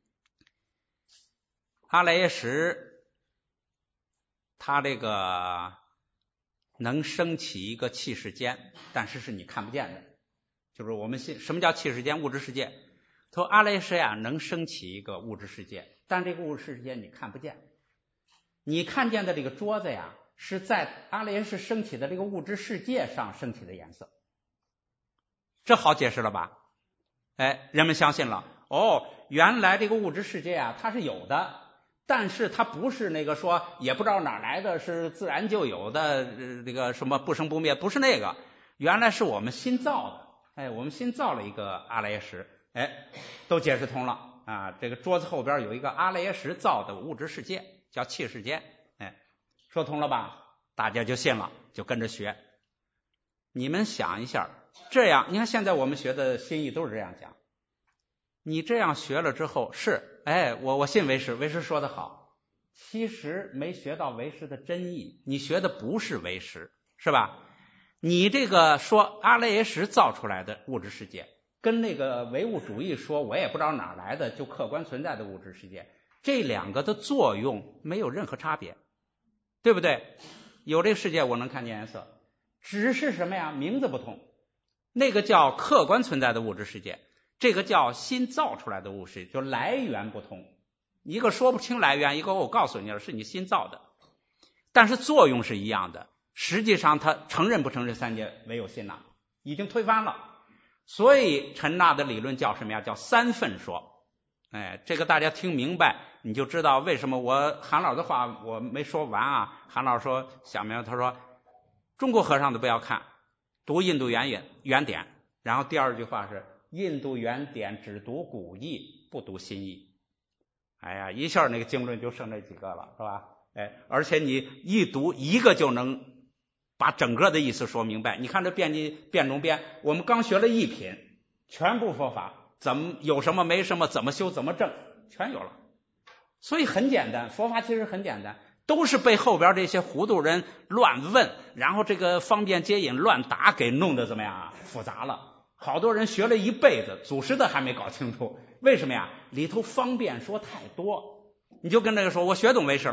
阿赖耶识他这个能升起一个气世间，但是是你看不见的，就是我们信什么叫气世间？物质世界。他说阿赖耶识呀能升起一个物质世界，但这个物质世界你看不见。你看见的这个桌子呀，是在阿赖耶识升起的这个物质世界上升起的颜色。这好解释了吧？哎，人们相信了。哦，原来这个物质世界啊，它是有的。但是它不是那个说也不知道哪来的，是自然就有的，呃，这个什么不生不灭，不是那个，原来是我们新造的。哎，我们新造了一个阿赖耶识，哎，都解释通了啊。这个桌子后边有一个阿赖耶识造的物质世界，叫气世间，哎，说通了吧？大家就信了，就跟着学。你们想一下，这样你看现在我们学的心意都是这样讲。你这样学了之后是，哎，我我信唯识，唯识说得好，其实没学到唯识的真意，你学的不是唯识，是吧？你这个说阿赖耶识造出来的物质世界，跟那个唯物主义说我也不知道哪来的就客观存在的物质世界，这两个的作用没有任何差别，对不对？有这个世界我能看见颜色，只是什么呀？名字不同，那个叫客观存在的物质世界，这个叫新造出来的物质，就来源不同，一个说不清来源，一个我告诉你了，是你新造的，但是作用是一样的。实际上他承认不承认三界唯有心呐，已经推翻了。所以陈那的理论叫什么呀？叫三分说。哎，这个大家听明白，你就知道为什么我韩老的话我没说完啊。韩老说想明白，他说中国和尚的不要看，读印度原引原典，然后第二句话是印度原典只读古义，不读新义。哎呀，一下那个经论就剩这几个了，是吧？哎，而且你一读一个就能把整个的意思说明白。你看这辩经辩中辩，我们刚学了一品，全部佛法，怎么有什么没什么，怎么修怎么证，全有了。所以很简单，佛法其实很简单，都是被后边这些糊涂人乱问，然后这个方便接引乱答给弄得怎么样复杂了。好多人学了一辈子，祖师的还没搞清楚，为什么呀？里头方便说太多。你就跟这个说我学懂唯识了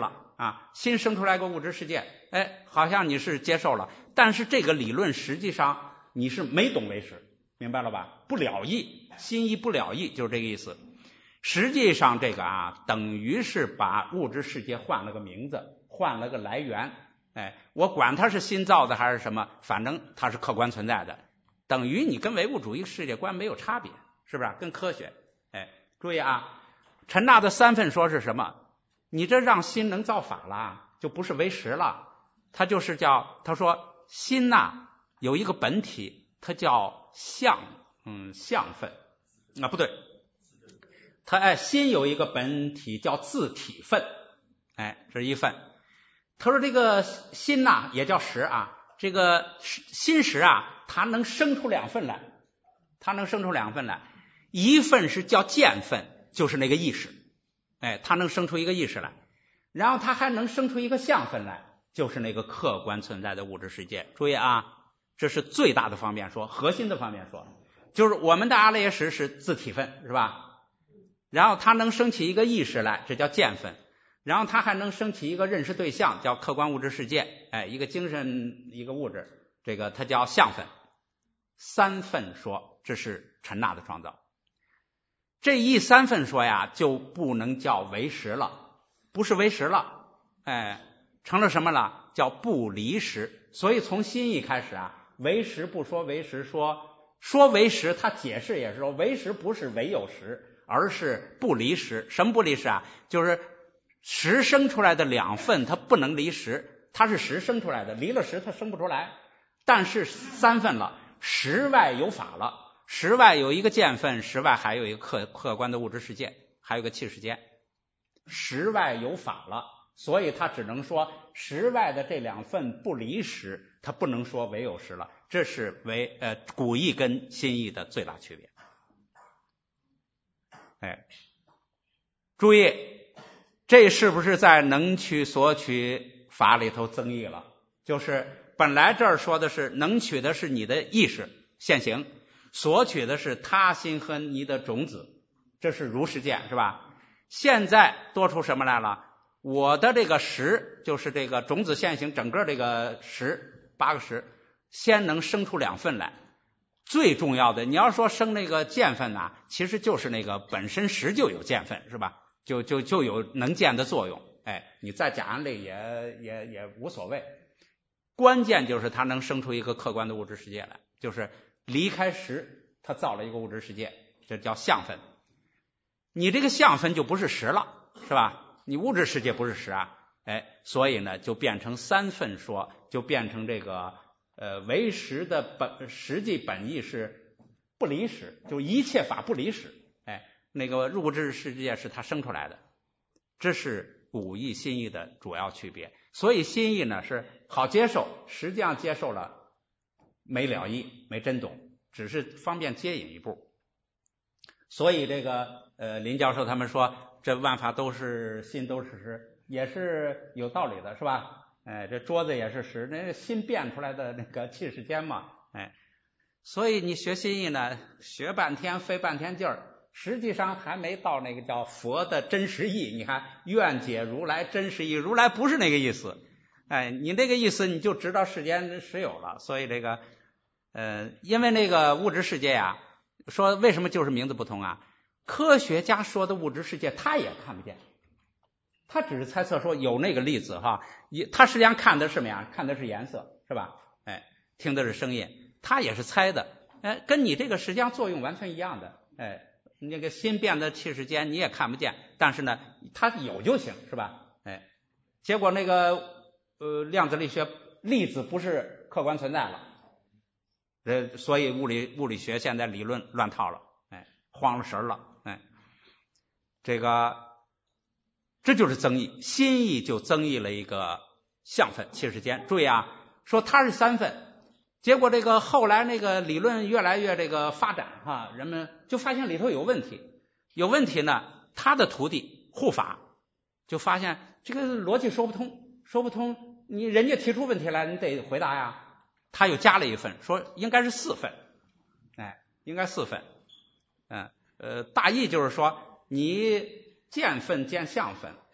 啊，新生出来个物质世界，哎，好像你是接受了，但是这个理论实际上你是没懂为实，明白了吧？不了义，心意不了义，就是这个意思。实际上这个啊，等于是把物质世界换了个名字，换了个来源。哎，我管它是新造的还是什么，反正它是客观存在的，等于你跟唯物主义世界观没有差别，是不是？跟科学。哎，注意啊，陈纳的三分说是什么？你这让心能造法了，就不是为实了，它就是叫，他说心呐有一个本体，它叫相，嗯，相分啊，不对，它哎心有一个本体叫自体分，哎，这是一份。他说这个心呐也叫识啊，这个心识啊，它能生出两份来，它能生出两份来，一份是叫见分，就是那个意识，哎，它能生出一个意识来，然后它还能生出一个相分来，就是那个客观存在的物质世界。注意啊，这是最大的方面说，核心的方面说，就是我们的阿赖耶识是自体分，是吧？然后它能升起一个意识来，这叫见分。然后它还能升起一个认识对象，叫客观物质世界，哎，一个精神一个物质，这个它叫相分。三分说这是陈纳的创造，这一三分说呀就不能叫为实了，不是为实了，哎，成了什么了？叫不离实。所以从心意开始啊，为实不说为实，说说为实，他解释也是说为实不是唯有实，而是不离实。什么不离实啊？就是实生出来的两份它不能离实，它是实生出来的，离了实它生不出来。但是三份了，实外有法了，实外有一个见分，实外还有一个客客观的物质世界，还有一个气世间，实外有法了，所以它只能说实外的这两份不离实，它不能说唯有实了。这是为呃古义跟新义的最大区别。哎，注意。这是不是在能取所取法里头增益了？就是本来这儿说的是能取的是你的意识现行，所取的是他心和你的种子，这是如实见，是吧？现在多出什么来了？我的这个识，就是这个种子现行，整个这个识八个识，先能生出两份来。最重要的，你要说生那个见分呐，其实就是那个本身识就有见分，是吧？就就就有能见的作用，哎，你再假按类也也也无所谓。关键就是它能生出一个客观的物质世界来，就是离开实，它造了一个物质世界，这叫相分。你这个相分就不是实了，是吧？你物质世界不是实啊，哎，所以呢就变成三分说，就变成这个呃为实的本实际本意是不离实，就一切法不离实。那个物质世界是它生出来的，这是古义新义的主要区别。所以新义呢是好接受，实际上接受了没了义，没真懂，只是方便接引一步。所以这个呃林教授他们说这万法都是心都是实，也是有道理的，是吧？哎，这桌子也是实，那心变出来的那个气世间嘛，哎，所以你学新义呢，学半天费半天劲儿。实际上还没到那个叫佛的真实义，你看愿解如来真实义，如来不是那个意思，哎，你那个意思你就知道世间实有了。所以这个呃，因为那个物质世界呀、啊，说为什么就是名字不同啊？科学家说的物质世界他也看不见，他只是猜测说有那个粒子哈，也他实际上看的是什么呀？看的是颜色，是吧？哎，听的是声音，他也是猜的，哎，跟你这个实际上作用完全一样的，哎。那个心变的气世间你也看不见，但是呢它有就行，是吧？哎，结果那个呃量子力学粒子不是客观存在了，呃所以物理物理学现在理论乱套了，哎，慌了神了，哎，这个这就是增益，心意就增益了一个相分气世间。注意啊，说它是三分。结果这个后来那个理论越来越这个发展哈，人们就发现里头有问题，有问题呢，他的徒弟护法就发现这个逻辑说不通，说不通，你人家提出问题来，你得回答呀。他又加了一份，说应该是四份，哎，应该四份，嗯呃，大意就是说你见分见相分，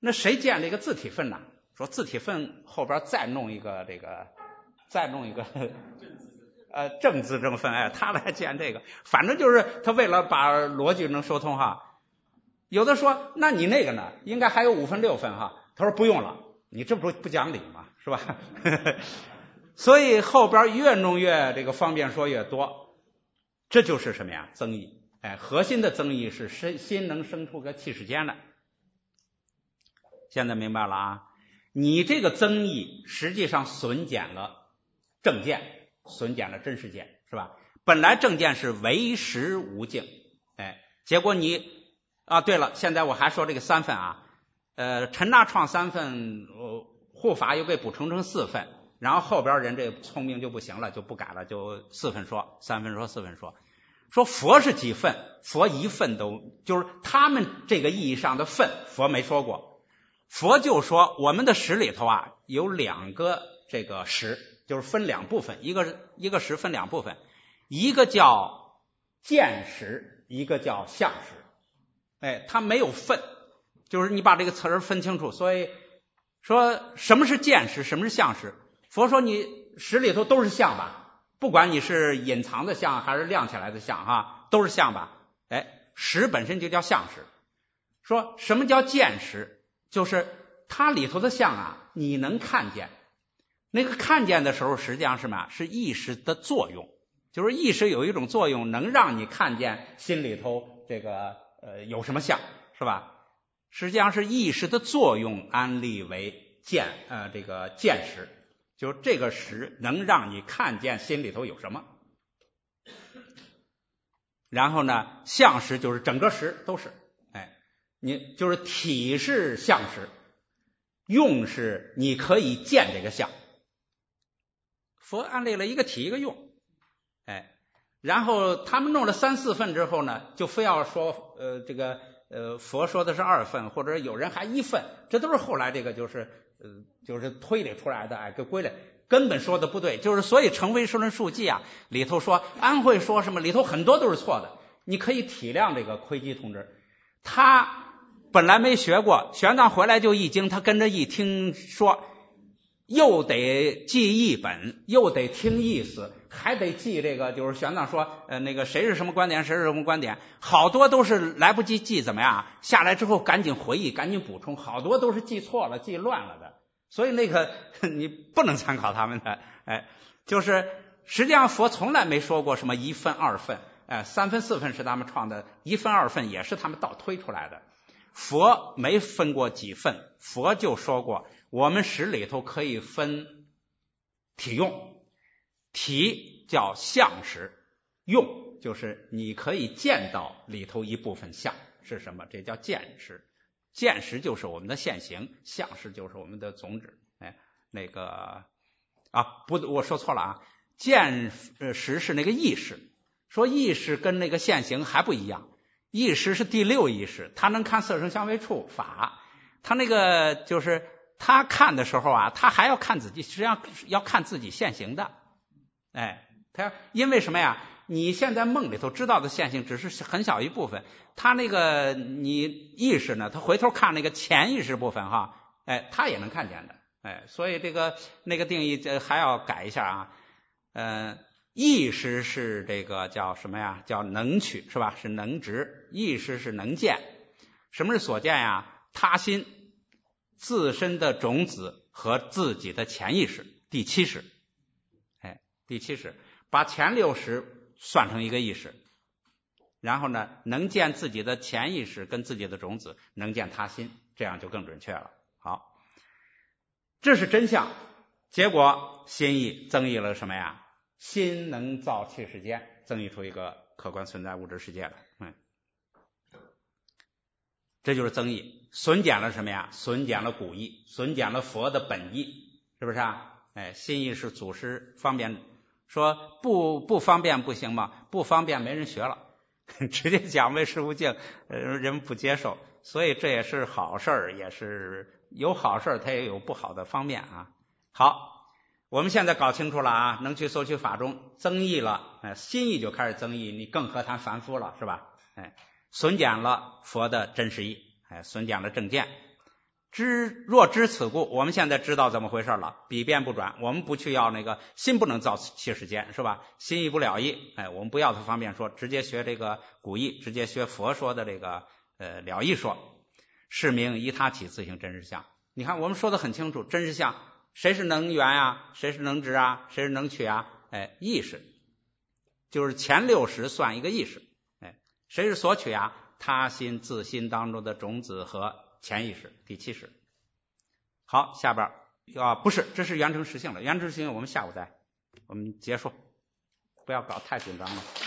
那谁见这个自体分呢？说自体分后边再弄一个这个，再弄一个呃正自证分，哎，他来见这个，反正就是他为了把逻辑能说通哈。有的说，那你那个呢？应该还有五分六分哈。他说不用了，你这不不讲理吗？是吧？所以后边越弄越这个方便说越多，这就是什么呀？增益。哎，核心的增益是身心能生出个气世间来。现在明白了啊？你这个增益实际上损减了正见，损减了真实见，是吧？本来正见是唯实无境，哎，结果你啊，对了，现在我还说这个三分啊，呃，陈那创三分，呃，护法又被补充成四分，然后后边人这聪明就不行了，就不改了，就四分说，三分说，四分说。说佛是几分？佛一分都，就是他们这个意义上的分，佛没说过。佛就说我们的识里头啊有两个这个识，就是分两部分，一个一个识分两部分，一个叫见识，一个叫相识。哎，它没有分，就是你把这个词儿分清楚。所以说什么是见识，什么是相识？佛说你识里头都是相吧，不管你是隐藏的相还是亮起来的相哈，都是相吧。哎，识本身就叫相识。说什么叫见识？就是它里头的相啊，你能看见。那个看见的时候，实际上是什么？是意识的作用，就是意识有一种作用，能让你看见心里头这个呃有什么相，是吧？实际上是意识的作用安立为见呃这个见识，就是这个识能让你看见心里头有什么。然后呢，相识就是整个识都是。你就是体是相识，用是你可以见这个相。佛安立了一个体一个用，哎，然后他们弄了三四分之后呢，就非要说呃这个呃佛说的是二分，或者有人还一分，这都是后来这个就是呃就是推理出来的，哎，给归类，根本说的不对。就是所以成唯识论述记啊里头说安慧说什么，里头很多都是错的。你可以体谅这个窥基同志，他本来没学过，玄奘回来就译经，他跟着一听说，又得记译本，又得听意思，还得记这个，就是玄奘说，呃，那个谁是什么观点，谁是什么观点，好多都是来不及记，怎么样？下来之后赶紧回忆，赶紧补充，好多都是记错了，记乱了的。所以那个你不能参考他们的，哎，就是实际上佛从来没说过什么一分二分，哎，三分四分是他们创的，一分二分也是他们倒推出来的。佛没分过几分，佛就说过我们识里头可以分体用，体叫相识，用就是你可以见到里头一部分相是什么，这叫见识。见识就是我们的现行，相识就是我们的总指。哎，那个啊不，我说错了啊，见识是那个意识，说意识跟那个现行还不一样。意识是第六意识，他能看色声香味触法，他那个就是他看的时候啊，他还要看自己，实际上要看自己现行的。哎，他因为什么呀？你现在梦里头知道的现行只是很小一部分，他那个你意识呢，他回头看那个潜意识部分哈，哎，他也能看见的。哎，所以这个那个定义这还要改一下啊，呃。意识是这个叫什么呀？叫能取，是吧？是能执。意识是能见。什么是所见呀？他心、自身的种子和自己的潜意识。第七识，哎，第七识，把前六识算成一个意识，然后呢，能见自己的潜意识跟自己的种子，能见他心，这样就更准确了。好，这是真相。结果心意增益了什么呀？心能造气世间，增益出一个客观存在物质世界来。嗯，这就是增益。损减了什么呀？损减了古义，损减了佛的本意，是不是啊？哎，心意是祖师方便，说不不方便不行吗？不方便没人学了，直接讲唯识无境，呃，人不接受，所以这也是好事，也是有好事，它也有不好的方面啊。好。我们现在搞清楚了啊，能去搜取法中增益了，哎，心意就开始增益，你更何谈凡夫了，是吧？哎，损减了佛的真实义，哎，损减了正见， 知若知此故，我们现在知道怎么回事了，笔变不转，我们不去要那个心不能造其世间，是吧？心意不了意，哎，我们不要它方便说，直接学这个古义，直接学佛说的这个呃了义说，是名依他起自性真实相。你看我们说的很清楚，真实相谁是能缘啊，谁是能知啊，谁是能取啊？哎，意识，就是前六识算一个意识，哎，谁是所取啊？他心自心当中的种子和潜意识，第七识。好，下边啊不是，这是圆成实性了，圆成实性我们下午再我们结束，不要搞太紧张了。